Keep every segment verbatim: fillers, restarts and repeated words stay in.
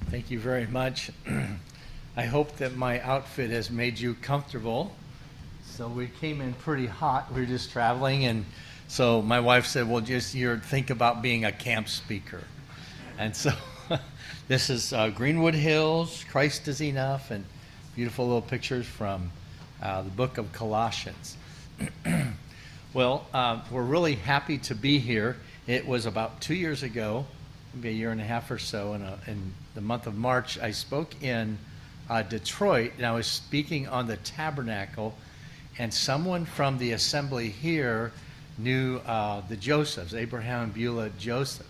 Thank you very much. I hope that my outfit has made you comfortable. So we came in pretty hot. We were just traveling, and so my wife said, "Well, just you think about being a camp speaker." And so this is uh, Greenwood Hills, Christ is Enough, and beautiful little pictures from uh, the book of Colossians. Well, uh, we're really happy to be here. It was about two years ago, maybe a year and a half or so, in, a, in the month of March, I spoke in uh, Detroit, and I was speaking on the tabernacle, and someone from the assembly here knew uh, the Josephs, Abraham and Beulah Joseph.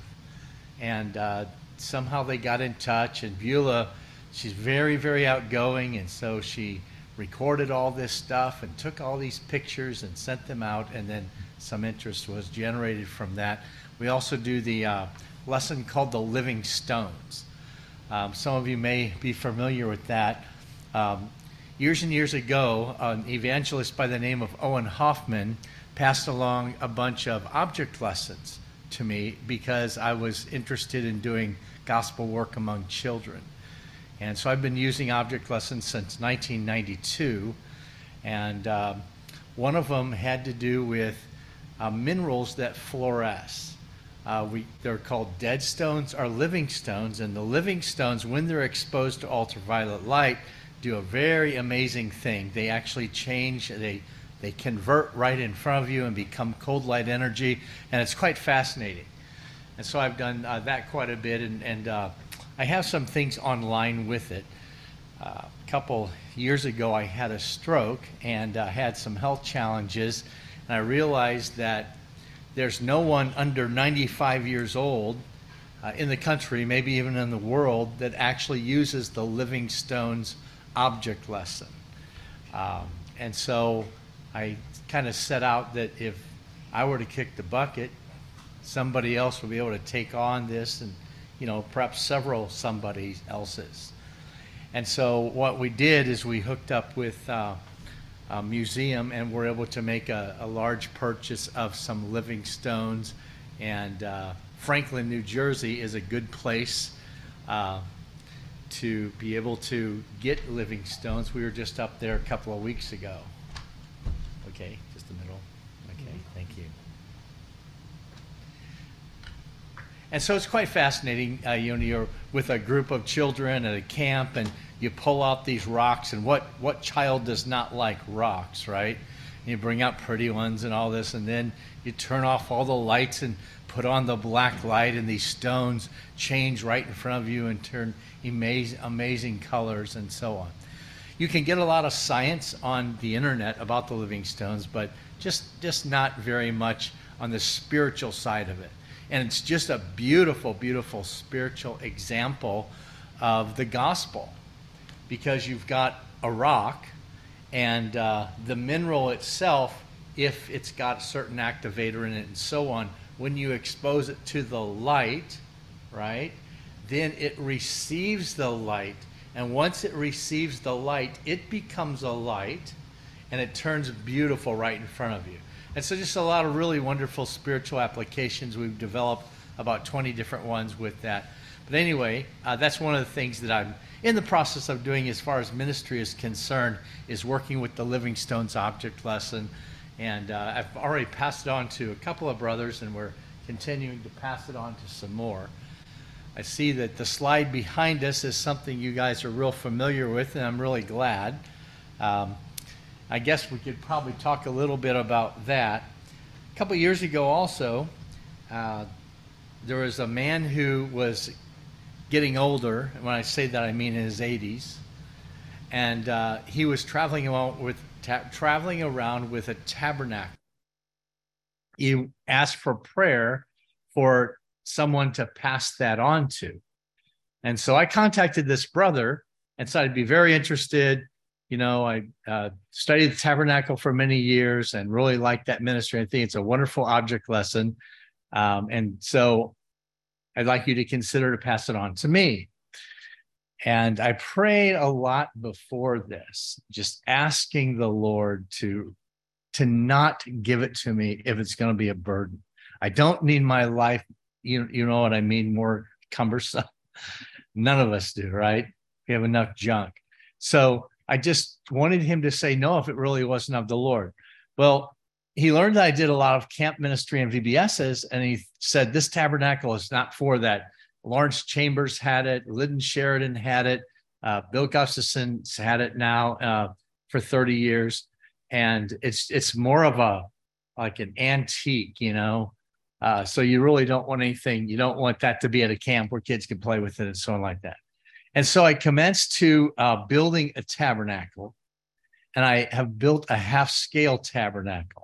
And uh, somehow they got in touch, and Beulah, she's very, very outgoing, and so she recorded all this stuff and took all these pictures and sent them out, and then some interest was generated from that. We also do the uh, lesson called the Living Stones. Um, some of you may be familiar with that. Um, years and years ago, an evangelist by the name of Owen Hoffman passed along a bunch of object lessons to me because I was interested in doing gospel work among children. And so I've been using object lessons since nineteen ninety-two, and uh, one of them had to do with uh, minerals that fluoresce. Uh, we, they're called dead stones or living stones, and the living stones, when they're exposed to ultraviolet light, do a very amazing thing. They actually change, they, they convert right in front of you and become cold light energy, and it's quite fascinating. And so I've done uh, that quite a bit, and, and uh, I have some things online with it. Uh, a couple years ago, I had a stroke and uh, had some health challenges, and I realized that there's no one under ninety-five years old uh, in the country, maybe even in the world, that actually uses the Living Stones object lesson. Um, and so I kind of set out that if I were to kick the bucket, somebody else would be able to take on this, and you know, perhaps several somebody else's. And so what we did is we hooked up with uh, a museum, and were able to make a, a large purchase of some living stones. And uh, Franklin, New Jersey is a good place uh, to be able to get living stones. We were just up there a couple of weeks ago. Okay, just the middle. Okay, thank you. And so it's quite fascinating. Uh, you know, you're with a group of children at a camp, and you pull out these rocks, and what, what child does not like rocks, right? And you bring out pretty ones and all this, and then you turn off all the lights and put on the black light, and these stones change right in front of you and turn amazing, amazing colors and so on. You can get a lot of science on the internet about the living stones, but just, just not very much on the spiritual side of it. And it's just a beautiful, beautiful spiritual example of the gospel, because you've got a rock, and uh, the mineral itself, if it's got a certain activator in it and so on, when you expose it to the light, right, then it receives the light. And once it receives the light, it becomes a light, and it turns beautiful right in front of you. And so just a lot of really wonderful spiritual applications. We've developed about twenty different ones with that. But anyway, uh, that's one of the things that I'm in the process of doing as far as ministry is concerned, is working with the Living Stones object lesson. And uh, I've already passed it on to a couple of brothers, and we're continuing to pass it on to some more. I see that the slide behind us is something you guys are real familiar with, and I'm really glad. Um, I guess we could probably talk a little bit about that. A couple years ago also, uh, there was a man who was getting older. When I say that, I mean in his eighties. And uh, he was traveling around with, ta- traveling around with a tabernacle. He asked for prayer for someone to pass that on to. And so I contacted this brother and said I'd be very interested. You know, I uh, studied the tabernacle for many years and really liked that ministry. I think it's a wonderful object lesson. Um, and so I'd like you to consider to pass it on to me. And I prayed a lot before this, just asking the Lord to, to not give it to me if it's going to be a burden. I don't need my life, you, you know what I mean, more cumbersome None of us do, right? We have enough junk. So I just wanted him to say no if it really wasn't of the Lord. Well, he learned that I did a lot of camp ministry and V B S's, and he said, this tabernacle is not for that. Lawrence Chambers had it. Lyndon Sheridan had it. Uh, Bill Gustafson's had it now uh, for thirty years. And it's it's more of a, like an antique, you know? Uh, so you really don't want anything. You don't want that to be at a camp where kids can play with it and so on like that. And so I commenced to uh, building a tabernacle, and I have built a half-scale tabernacle.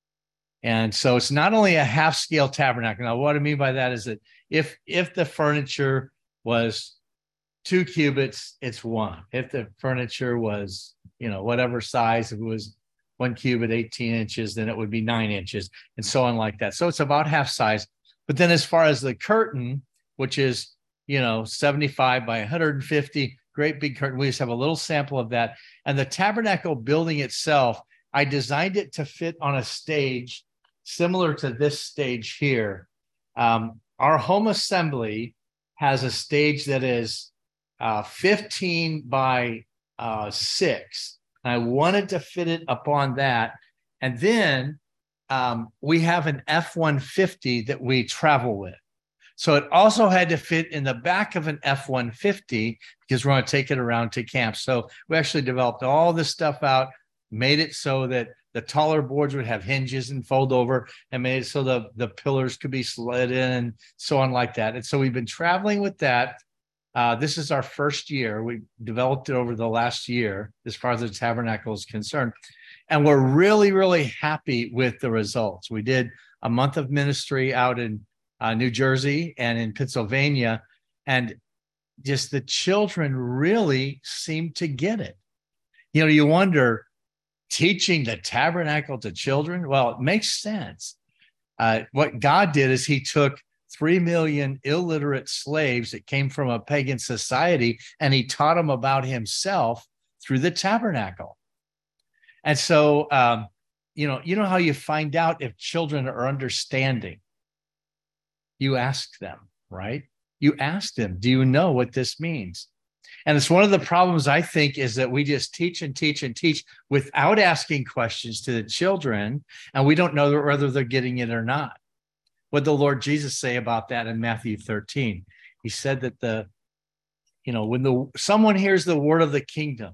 And so it's not only a half-scale tabernacle. Now, what I mean by that is that if if the furniture was two cubits, it's one. If the furniture was, you know, whatever size, if it was one cubit, eighteen inches, then it would be nine inches, and so on like that. So it's about half size. But then as far as the curtain, which is, you know, seventy-five by one hundred fifty, great big curtain, we just have a little sample of that. And the tabernacle building itself, I designed it to fit on a stage similar to this stage here. Um, our home assembly has a stage that is uh, fifteen by uh, six. I wanted to fit it upon that. And then um, we have an F one fifty that we travel with. So it also had to fit in the back of an F one fifty because we're going to take it around to camp. So we actually developed all this stuff out, made it so that the taller boards would have hinges and fold over, and made it so the, the pillars could be slid in and so on like that. And so we've been traveling with that. Uh, this is our first year. We developed it over the last year as far as the tabernacle is concerned. And we're really, really happy with the results. We did a month of ministry out in uh, New Jersey and in Pennsylvania, and just the children really seemed to get it. You know, you wonder, teaching the tabernacle to children? Well, it makes sense. Uh, what God did is he took three million illiterate slaves that came from a pagan society, and he taught them about himself through the tabernacle. And so, um, you know, you know how you find out if children are understanding? You ask them, right? You ask them, do you know what this means? And it's one of the problems, I think, is that we just teach and teach and teach without asking questions to the children, and we don't know whether they're getting it or not. What did the Lord Jesus say about that in Matthew thirteen? He said that the, you know, when the someone hears the word of the kingdom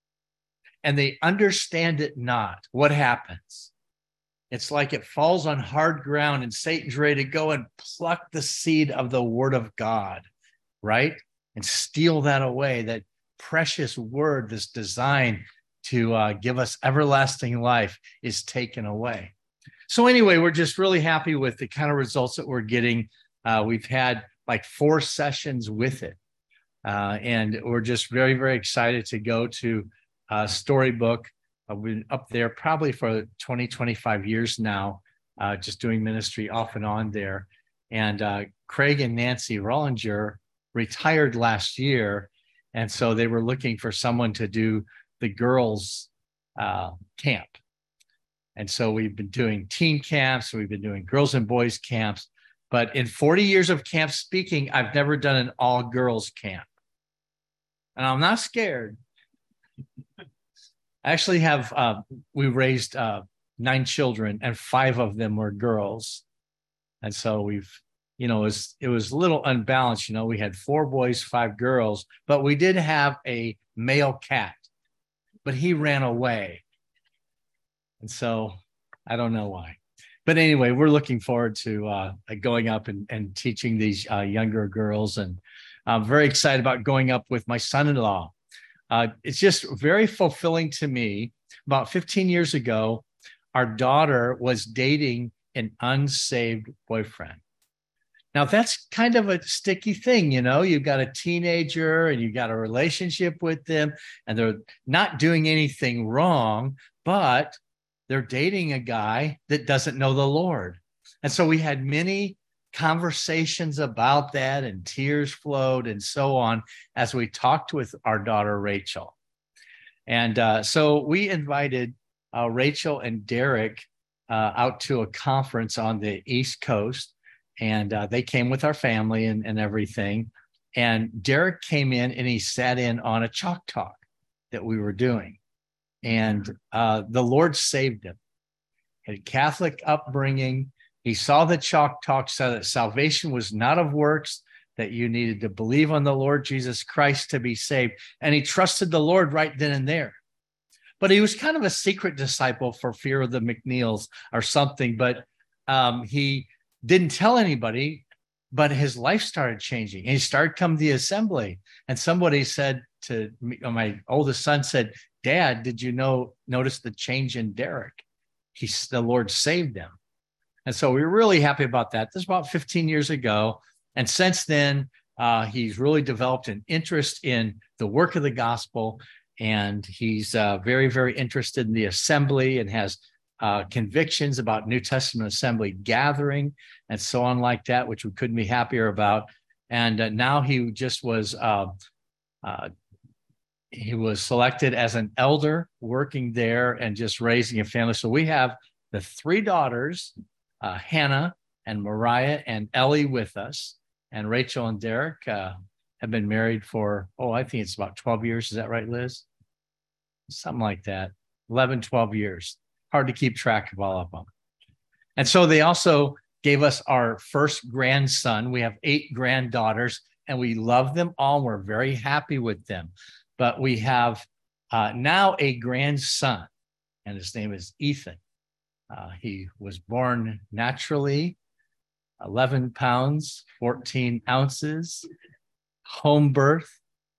and they understand it not, what happens? It's like it falls on hard ground, and Satan's ready to go and pluck the seed of the word of God, right? And steal that away, that precious word that's designed to uh, give us everlasting life is taken away. So anyway, we're just really happy with the kind of results that we're getting. Uh, we've had like four sessions with it. Uh, and we're just very, very excited to go to uh, Storybook. Uh, we've been up there probably for twenty, twenty-five years now, uh, just doing ministry off and on there. And uh, Craig and Nancy Rollinger retired last year, and so they were looking for someone to do the girls' uh, camp. And so we've been doing teen camps, we've been doing girls and boys camps, but in forty years of camp speaking, I've never done an all-girls camp. And I'm not scared. I actually have, uh, we raised uh, nine children, and five of them were girls. And so we've, you know, it was, it was a little unbalanced. You know, we had four boys, five girls, but we did have a male cat, but he ran away. And so I don't know why. But anyway, we're looking forward to uh, going up and, and teaching these uh, younger girls. And I'm very excited about going up with my son-in-law. Uh, it's just very fulfilling to me. About fifteen years ago, our daughter was dating an unsaved boyfriend. Now, that's kind of a sticky thing, you know, you've got a teenager and you've got a relationship with them, and they're not doing anything wrong, but they're dating a guy that doesn't know the Lord. And so we had many conversations about that, and tears flowed and so on as we talked with our daughter, Rachel. And uh, so we invited uh, Rachel and Derek uh, out to a conference on the East Coast. And uh, they came with our family and, and everything. And Derek came in and he sat in on a chalk talk that we were doing. And uh, the Lord saved him. He had a Catholic upbringing. He saw the chalk talk, said that salvation was not of works, that you needed to believe on the Lord Jesus Christ to be saved. And he trusted the Lord right then and there. But he was kind of a secret disciple for fear of the McNeils or something. But um, he didn't tell anybody, but his life started changing. And he started coming to the assembly. And somebody said to me, my oldest son said, Dad, did you know notice the change in Derek? He's, the Lord saved him. And so we were really happy about that. This was about fifteen years ago. And since then, uh, he's really developed an interest in the work of the gospel. And he's uh, very, very interested in the assembly and has uh, convictions about New Testament assembly gathering and so on like that, which we couldn't be happier about. And uh, now he just was, uh, uh, he was selected as an elder working there and just raising a family. So we have the three daughters, uh, Hannah and Mariah and Ellie with us. And Rachel and Derek uh, have been married for, oh, I think it's about twelve years. Is that right, Liz? Something like that. eleven, twelve years. Hard to keep track of all of them. And so they also gave us our first grandson. We have eight granddaughters, and we love them all. We're very happy with them. But we have uh, now a grandson, and his name is Ethan. Uh, he was born naturally, eleven pounds, fourteen ounces, home birth.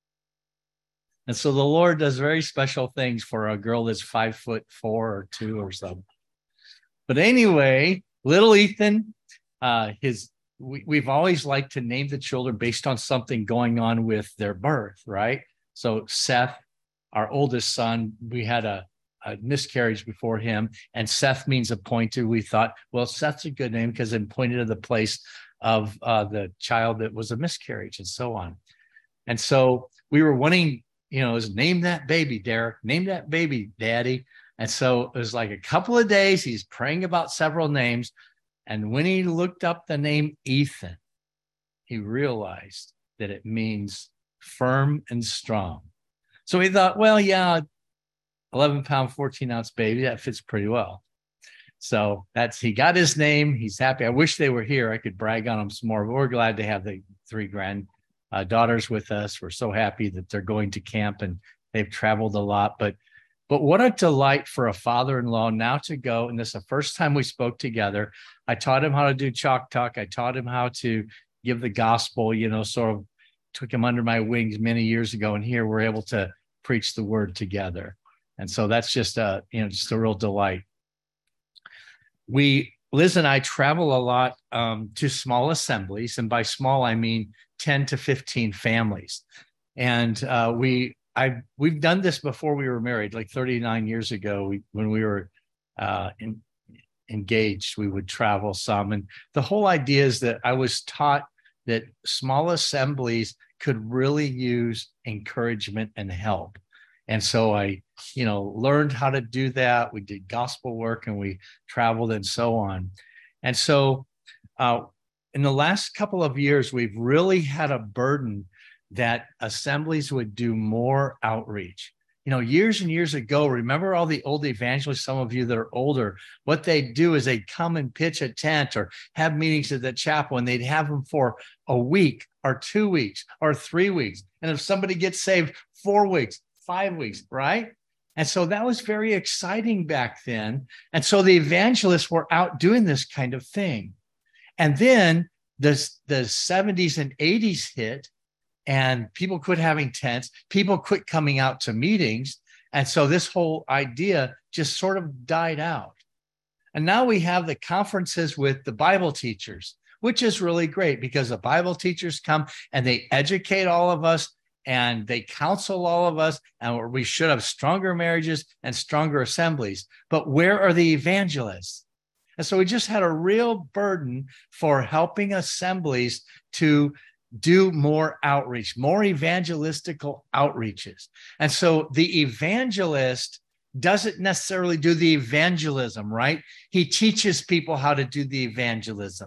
And so the Lord does very special things for a girl that's five foot four or two or something. But anyway, little Ethan, uh, his we, we've always liked to name the children based on something going on with their birth, right? So Seth, our oldest son, we had a, a miscarriage before him, and Seth means appointed. We thought, well, Seth's a good name because it pointed to the place of uh, the child that was a miscarriage and so on. And so we were wanting, you know, is name that baby, Derek, name that baby, Daddy. And so it was like a couple of days, he's praying about several names. And when he looked up the name Ethan, he realized that it means firm and strong. So he thought, well, yeah, eleven pound, fourteen ounce baby, that fits pretty well. So that's, he got his name. He's happy. I wish they were here. I could brag on them some more, but we're glad to have the three grand uh, daughters with us. We're so happy that they're going to camp and they've traveled a lot, but But what a delight for a father-in-law now to go. And this is the first time we spoke together. I taught him how to do chalk talk. I taught him how to give the gospel, you know, sort of took him under my wings many years ago. And here we're able to preach the word together. And so that's just a, you know, just a real delight. We, Liz and I travel a lot um, to small assemblies. And by small, I mean ten to fifteen families. And uh, we, I we've done this before we were married, like thirty-nine years ago, we, when we were uh, in, engaged, we would travel some. And the whole idea is that I was taught that small assemblies could really use encouragement and help. And so I, you know, learned how to do that. We did gospel work and we traveled and so on. And so uh, in the last couple of years, we've really had a burden that assemblies would do more outreach. You know, years and years ago, remember all the old evangelists, some of you that are older, what they'd do is they'd come and pitch a tent or have meetings at the chapel, and they'd have them for a week or two weeks or three weeks. And if somebody gets saved, four weeks, five weeks, right? And so that was very exciting back then. And so the evangelists were out doing this kind of thing. And then the, the seventies and eighties hit, and people quit having tents. People quit coming out to meetings. And so this whole idea just sort of died out. And now we have the conferences with the Bible teachers, which is really great because the Bible teachers come and they educate all of us and they counsel all of us. And we should have stronger marriages and stronger assemblies. But where are the evangelists? And so we just had a real burden for helping assemblies to do more outreach, more evangelistical outreaches. And so the evangelist doesn't necessarily do the evangelism, right? He teaches people how to do the evangelism.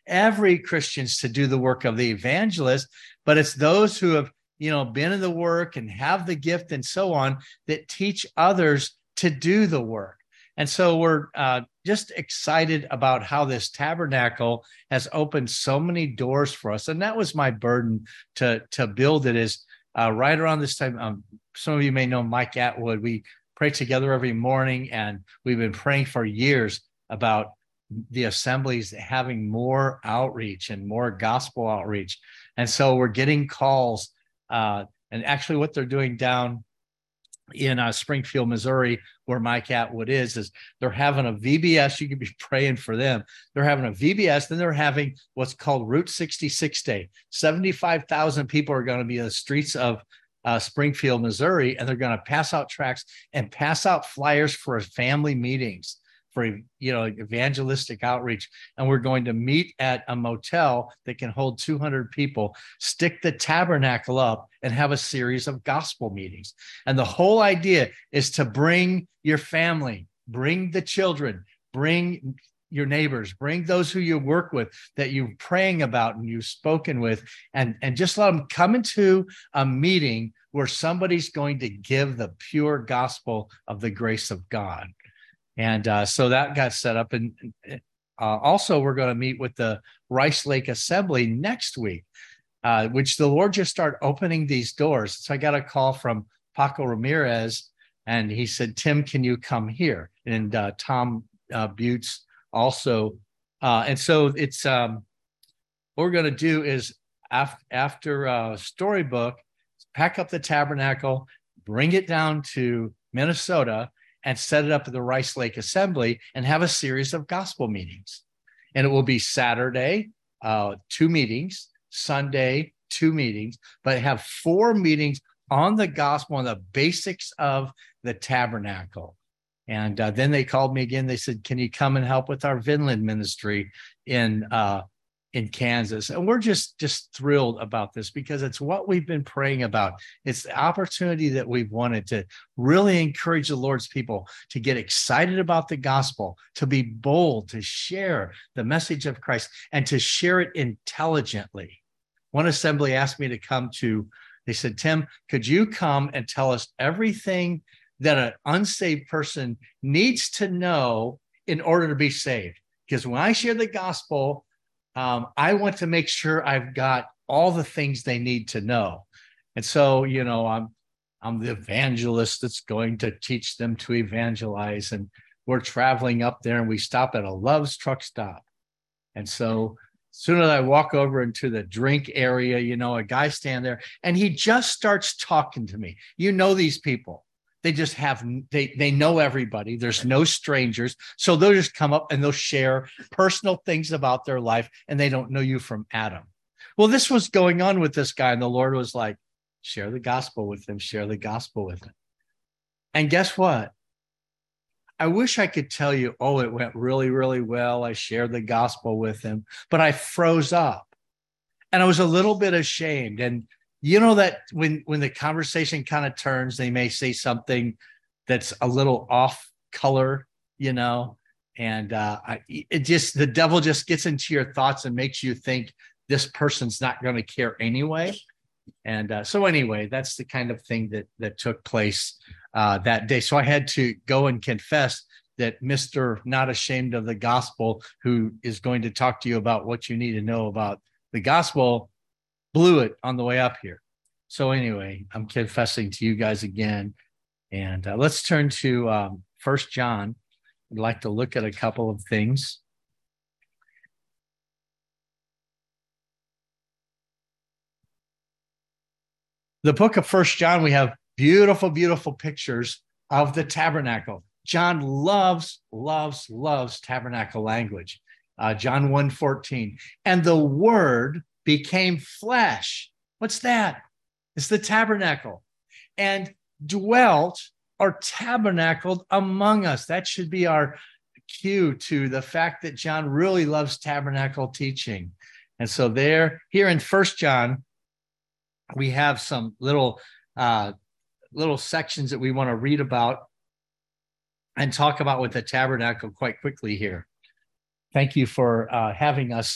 every Christians to do the work of the evangelist, but it's those who have, you know, been in the work and have the gift and so on that teach others to do the work. And so we're uh, just excited about how this tabernacle has opened so many doors for us. And that was my burden to, to build it is uh, right around this time. Um, some of you may know Mike Atwood. We pray together every morning, and we've been praying for years about the assemblies having more outreach and more gospel outreach. And so we're getting calls. Uh, and actually what they're doing down in uh, Springfield, Missouri, where Mike Atwood is, is they're having a V B S. You can be praying for them. They're having a V B S. Then they're having what's called Route sixty-six Day. seventy-five thousand people are going to be in the streets of uh, Springfield, Missouri, and they're going to pass out tracts and pass out flyers for family meetings, for, you know, evangelistic outreach. And we're going to meet at a motel that can hold two hundred people, stick the tabernacle up, and have a series of gospel meetings. And the whole idea is to bring your family, bring the children, bring your neighbors, bring those who you work with that you're praying about and you've spoken with, and, and just let them come into a meeting where somebody's going to give the pure gospel of the grace of God. And uh, so that got set up. And uh, also, we're going to meet with the Rice Lake Assembly next week, uh, which the Lord just started opening these doors. So I got a call from Paco Ramirez, and he said, Tim, can you come here? And uh, Tom uh, Butts also. Uh, and so it's um, what we're going to do is af- after uh, Storybook, pack up the tabernacle, bring it down to Minnesota, and set it up at the Rice Lake Assembly and have a series of gospel meetings. And it will be Saturday, uh, two meetings, Sunday, two meetings, but have four meetings on the gospel, on the basics of the tabernacle. And uh, then they called me again. They said, can you come and help with our Vinland ministry in uh, in Kansas? And we're just, just thrilled about this because it's what we've been praying about. It's the opportunity that we've wanted to really encourage the Lord's people to get excited about the gospel, to be bold, to share the message of Christ, and to share it intelligently. One assembly asked me to come to, they said, Tim, could you come and tell us everything that an unsaved person needs to know in order to be saved? Because when I share the gospel, Um, I want to make sure I've got all the things they need to know. And so, you know, I'm I'm the evangelist that's going to teach them to evangelize. And we're traveling up there and we stop at a Love's truck stop. And so as soon as I walk over into the drink area, you know, a guy stand there and he just starts talking to me. You know, these people, they just have, they, they know everybody. There's no strangers. So they'll just come up and they'll share personal things about their life, and they don't know you from Adam. Well, this was going on with this guy, and the Lord was like, share the gospel with him, share the gospel with him. And guess what? I wish I could tell you, oh, it went really, really well. I shared the gospel with him, but I froze up and I was a little bit ashamed. And you know that when, when the conversation kind of turns, they may say something that's a little off color, you know, and uh, I, it just, the devil just gets into your thoughts and makes you think this person's not going to care anyway. And uh, so anyway, that's the kind of thing that, that took place uh, that day. So I had to go and confess that Mister Not Ashamed of the Gospel, who is going to talk to you about what you need to know about the gospel, blew it on the way up here. So anyway, I'm confessing to you guys again. And uh, let's turn to um, First John. I'd like to look at a couple of things. The book of First John, we have beautiful, beautiful pictures of the tabernacle. John loves, loves, loves tabernacle language. Uh, John one fourteen. And the word became flesh. What's that? It's the tabernacle. And dwelt or tabernacled among us. That should be our cue to the fact that John really loves tabernacle teaching. And so there, here in First John, we have some little uh, little sections that we want to read about and talk about with the tabernacle quite quickly here. Thank you for uh, having us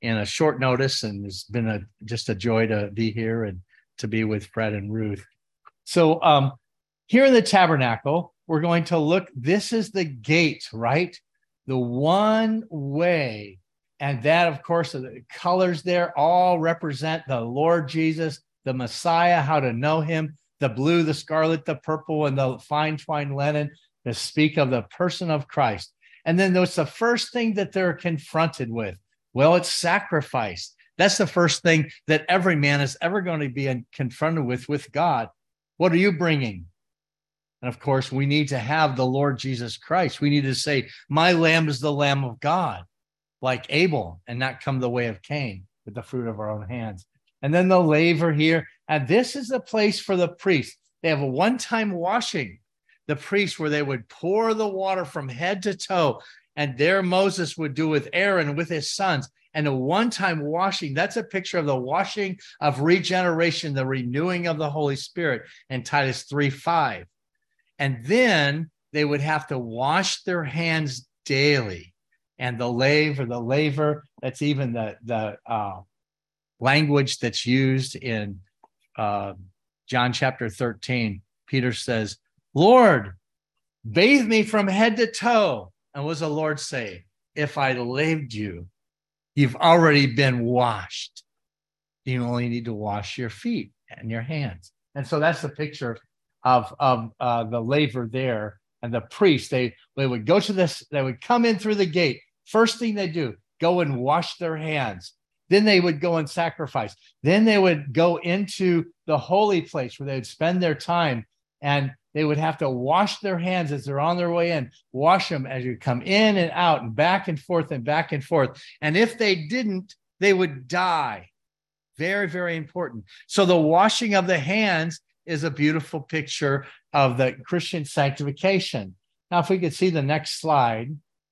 in a short notice, and it's been a just a joy to be here and to be with Fred and Ruth. So um, here in the tabernacle, we're going to look, this is the gate, right? The one way. And that, of course, the colors there all represent the Lord Jesus, the Messiah, how to know him, the blue, the scarlet, the purple, and the fine twined linen to speak of the person of Christ. And then that's the first thing that they're confronted with. Well, it's sacrifice. That's the first thing that every man is ever going to be confronted with, with God. What are you bringing? And of course, we need to have the Lord Jesus Christ. We need to say, my lamb is the Lamb of God, like Abel, and not come the way of Cain with the fruit of our own hands. And then the laver here. And this is the place for the priest. They have a one-time washing, the priest, where they would pour the water from head to toe. And there Moses would do with Aaron, with his sons. And a one-time washing, that's a picture of the washing of regeneration, the renewing of the Holy Spirit in Titus three five. And then they would have to wash their hands daily. And the lave or the laver, that's even the, the uh, language that's used in uh, John chapter thirteen. Peter says, Lord, bathe me from head to toe. And what does the Lord say? If I laved you, you've already been washed. You only need to wash your feet and your hands. And so that's the picture of, of uh, the laver there. And the priest, they, they would go to this, they would come in through the gate. First thing they do, go and wash their hands. Then they would go and sacrifice. Then they would go into the holy place where they would spend their time, and they would have to wash their hands as they're on their way in, wash them as you come in and out and back and forth and back and forth. And if they didn't, they would die. Very, very important. So the washing of the hands is a beautiful picture of the Christian sanctification. Now, if we could see the next slide.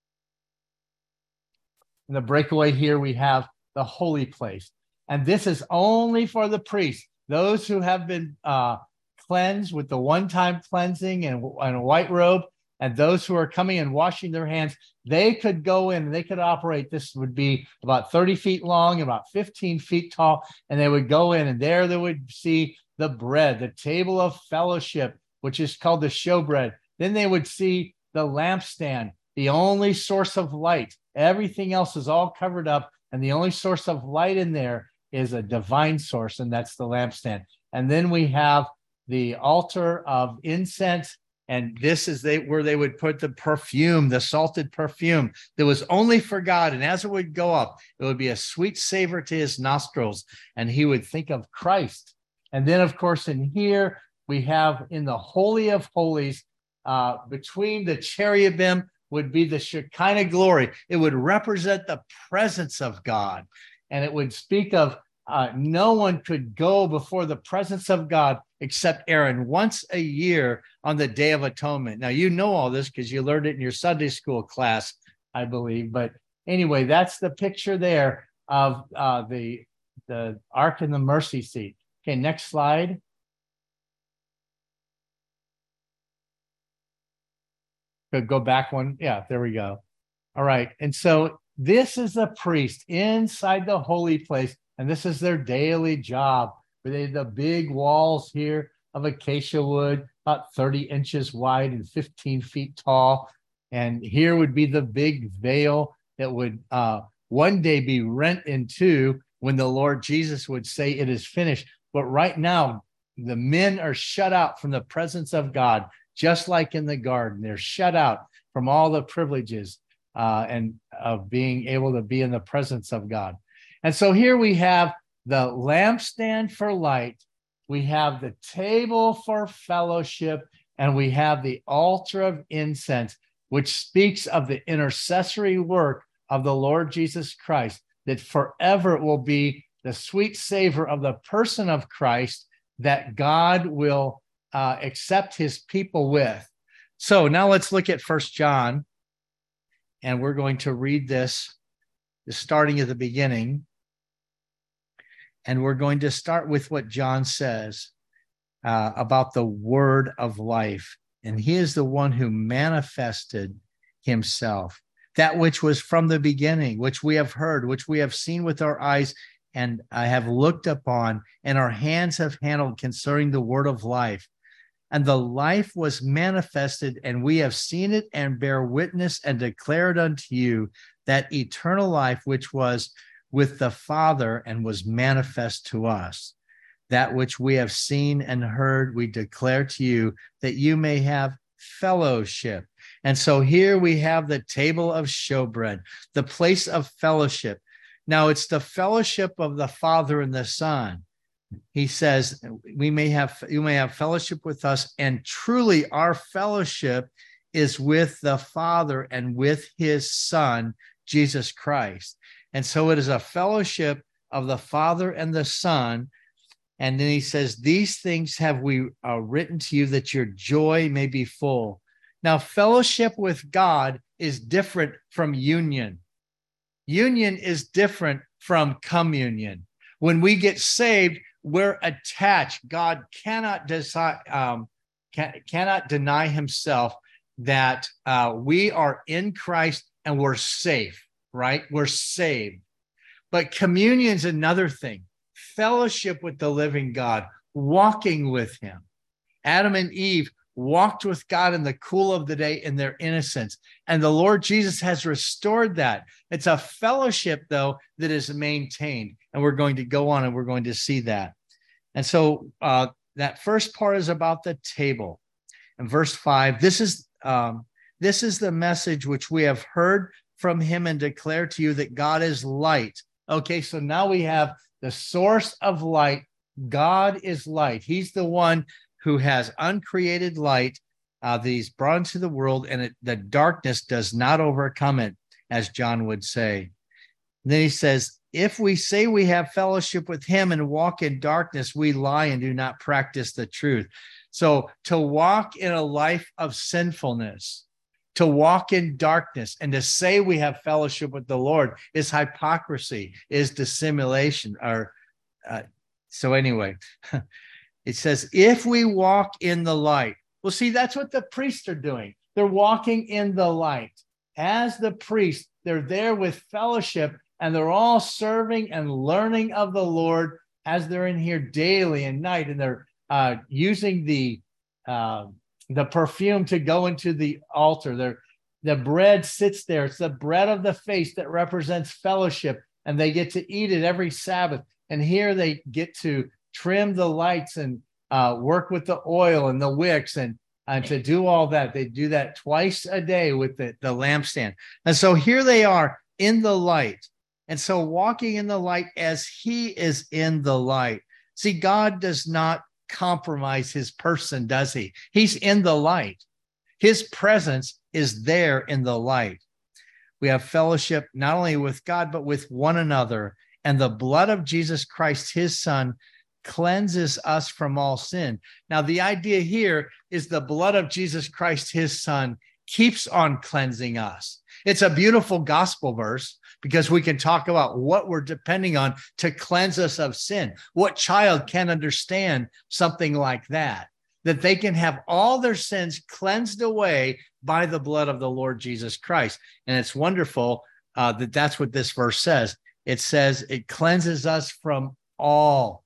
In the breakaway here, we have the holy place. And this is only for the priests, those who have been uh, cleansed with the one-time cleansing and, and a white robe, and those who are coming and washing their hands, they could go in and they could operate. This would be about thirty feet long, about fifteen feet tall, and they would go in, and there they would see the bread, the table of fellowship, which is called the showbread. Then they would see the lampstand, the only source of light. Everything else is all covered up, and the only source of light in there is a divine source, and that's the lampstand. And then we have the altar of incense, and this is they where they would put the perfume, the salted perfume that was only for God. And as it would go up, it would be a sweet savor to his nostrils, and he would think of Christ. And then, of course, in here, we have in the Holy of Holies, uh, between the cherubim would be the Shekinah glory. It would represent the presence of God. And it would speak of uh, no one could go before the presence of God except Aaron once a year on the Day of Atonement. Now, you know all this because you learned it in your Sunday school class, I believe. But anyway, that's the picture there of uh, the, the Ark and the Mercy Seat. Okay, next slide. Could go back one. Yeah, there we go. All right. And so this is the priest inside the holy place, and this is their daily job. They have the big walls here of acacia wood, about thirty inches wide and fifteen feet tall. And here would be the big veil that would uh, one day be rent in two when the Lord Jesus would say it is finished. But right now, the men are shut out from the presence of God, just like in the garden. They're shut out from all the privileges uh, and of being able to be in the presence of God. And so here we have the lampstand for light, we have the table for fellowship, and we have the altar of incense, which speaks of the intercessory work of the Lord Jesus Christ, that forever it will be the sweet savor of the person of Christ that God will uh, accept his people with. So now let's look at First John, and we're going to read this starting at the beginning. And we're going to start with what John says uh, about the word of life. And he is the one who manifested himself. that which was from the beginning, which we have heard, which we have seen with our eyes, and I have looked upon, and our hands have handled concerning the word of life. And the life was manifested, and we have seen it and bear witness and declare it unto you, that eternal life which was with the Father and was manifest to us. That which we have seen and heard, we declare to you, that you may have fellowship. And so here we have the table of showbread, the place of fellowship. Now it's the fellowship of the Father and the Son. He says, we may have, you may have fellowship with us, and truly our fellowship is with the Father and with his Son, Jesus Christ. And so it is a fellowship of the Father and the Son. And then he says, these things have we uh, written to you, that your joy may be full. Now, fellowship with God is different from union. Union is different from communion. When we get saved, we're attached. God cannot decide, um, can, cannot deny himself that uh, we are in Christ and we're safe, right? We're saved. But communion is another thing. Fellowship with the living God, walking with him. Adam and Eve walked with God in the cool of the day in their innocence. And the Lord Jesus has restored that. It's a fellowship, though, that is maintained. And we're going to go on and we're going to see that. And so uh, that first part is about the table. In verse five, this is, um, this is the message which we have heard from him and declare to you, that God is light. Okay, so now we have the source of light. God is light. He's the one who has uncreated light uh, that he's brought into the world, and it, the darkness does not overcome it, as John would say. And then he says, if we say we have fellowship with him and walk in darkness, we lie and do not practice the truth. So to walk in a life of sinfulness, to walk in darkness, and to say we have fellowship with the Lord is hypocrisy, is dissimulation. Or uh, so anyway, it says, if we walk in the light. Well, see, that's what the priests are doing. They're walking in the light. As the priest, they're there with fellowship, and they're all serving and learning of the Lord as they're in here daily and night, and they're uh, using the uh, the perfume to go into the altar. They're, the bread sits there. It's the bread of the face that represents fellowship, and they get to eat it every Sabbath. And here they get to trim the lights and uh, work with the oil and the wicks, and, and to do all that. They do that twice a day with the, the lampstand. And so here they are in the light. And so walking in the light as he is in the light. See, God does not compromise his person, does he? He's in the light. His presence is there in the light. We have fellowship not only with God, but with one another. And the blood of Jesus Christ, his Son, cleanses us from all sin. Now, the idea here is the blood of Jesus Christ, his Son, keeps on cleansing us. It's a beautiful gospel verse, because we can talk about what we're depending on to cleanse us of sin. What child can understand something like that? That they can have all their sins cleansed away by the blood of the Lord Jesus Christ. And it's wonderful uh, that that's what this verse says. It says it cleanses us from all,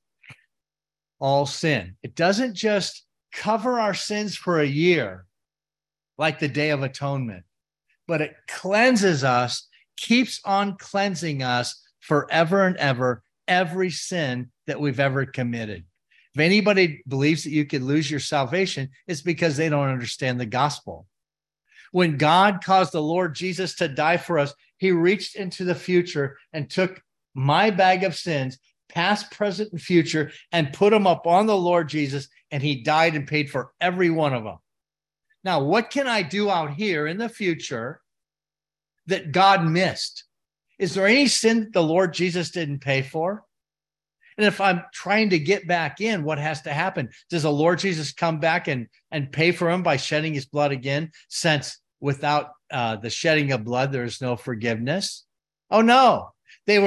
all sin. It doesn't just cover our sins for a year, like the Day of Atonement, but it cleanses us, keeps on cleansing us forever and ever, every sin that we've ever committed. If anybody believes that you could lose your salvation, it's because they don't understand the gospel. When God caused the Lord Jesus to die for us, he reached into the future and took my bag of sins, past, present, and future, and put them up on the Lord Jesus, and he died and paid for every one of them. Now, what can I do out here in the future that God missed? Is there any sin that the Lord Jesus didn't pay for? And if I'm trying to get back in, what has to happen? Does the Lord Jesus come back and, and pay for him by shedding his blood again, since without uh, the shedding of blood, there is no forgiveness? Oh, no. They were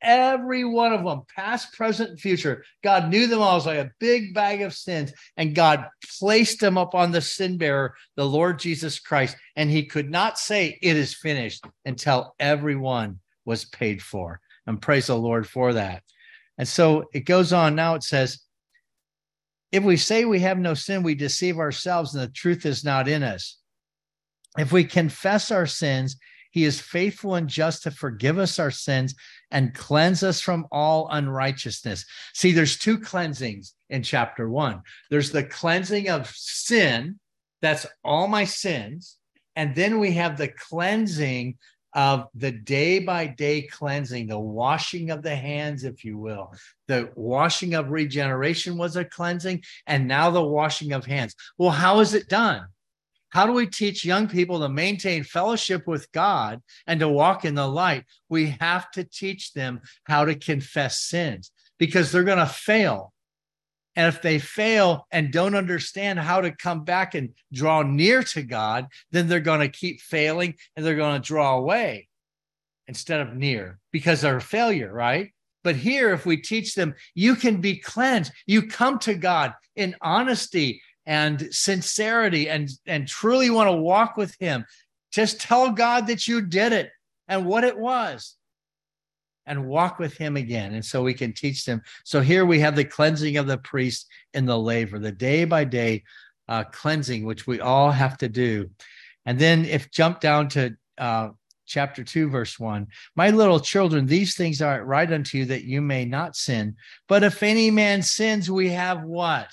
every one of them, past, present, and future. God knew them all. It was like a big bag of sins, and God placed them upon the sin bearer, the Lord Jesus Christ, and he could not say it is finished until everyone was paid for. And praise the Lord for that. And so it goes on. Now it says, if we say we have no sin, we deceive ourselves and the truth is not in us. If we confess our sins, he is faithful and just to forgive us our sins and cleanse us from all unrighteousness. See, there's two cleansings in chapter one. There's the cleansing of sin. That's all my sins. And then we have the cleansing of the day-by-day cleansing, the washing of the hands, if you will. The washing of regeneration was a cleansing, and now the washing of hands. Well, how is it done? How do we teach young people to maintain fellowship with God and to walk in the light? We have to teach them how to confess sins, because they're going to fail. And if they fail and don't understand how to come back and draw near to God, then they're going to keep failing and they're going to draw away instead of near, because they're a failure, right? But here, if we teach them, you can be cleansed. You come to God in honesty and sincerity and, and truly want to walk with him. Just tell God that you did it and what it was, and walk with him again. And so we can teach them. So here we have the cleansing of the priest in the laver, the day by day uh, cleansing, which we all have to do. And then if jump down to uh, chapter two, verse one, my little children, these things are right unto you that you may not sin. But if any man sins, we have what?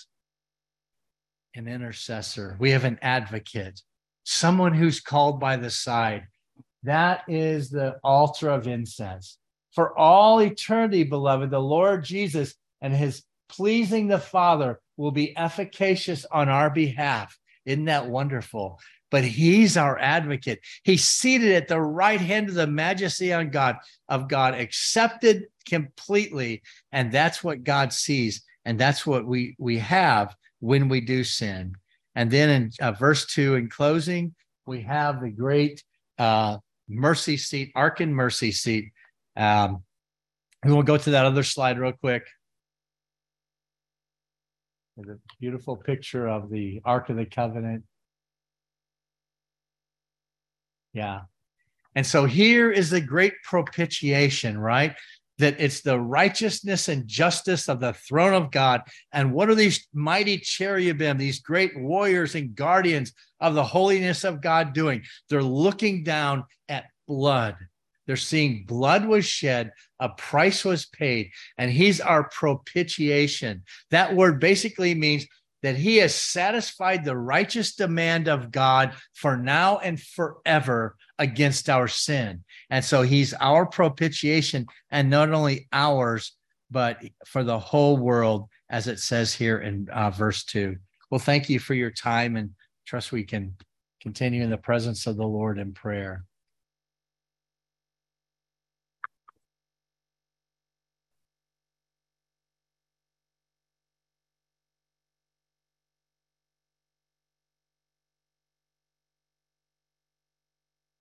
An intercessor. We have an advocate, someone who's called by the side. That is the altar of incense. For all eternity, beloved, the Lord Jesus and his pleasing the Father will be efficacious on our behalf. Isn't that wonderful? But he's our advocate. He's seated at the right hand of the majesty on God, of God, accepted completely. And that's what God sees. And that's what we, we have when we do sin. And then in uh, verse two, in closing, we have the great uh, mercy seat, ark and mercy seat. Um, we will go to that other slide real quick. There's a beautiful picture of the Ark of the Covenant. Yeah. And so here is the great propitiation, right? That it's the righteousness and justice of the throne of God. And what are these mighty cherubim, these great warriors and guardians of the holiness of God doing? They're looking down at blood. They're seeing blood was shed, a price was paid, and he's our propitiation. That word basically means that he has satisfied the righteous demand of God for now and forever against our sin. And so he's our propitiation, and not only ours, but for the whole world, as it says here in uh, verse two. Well, thank you for your time, and trust we can continue in the presence of the Lord in prayer.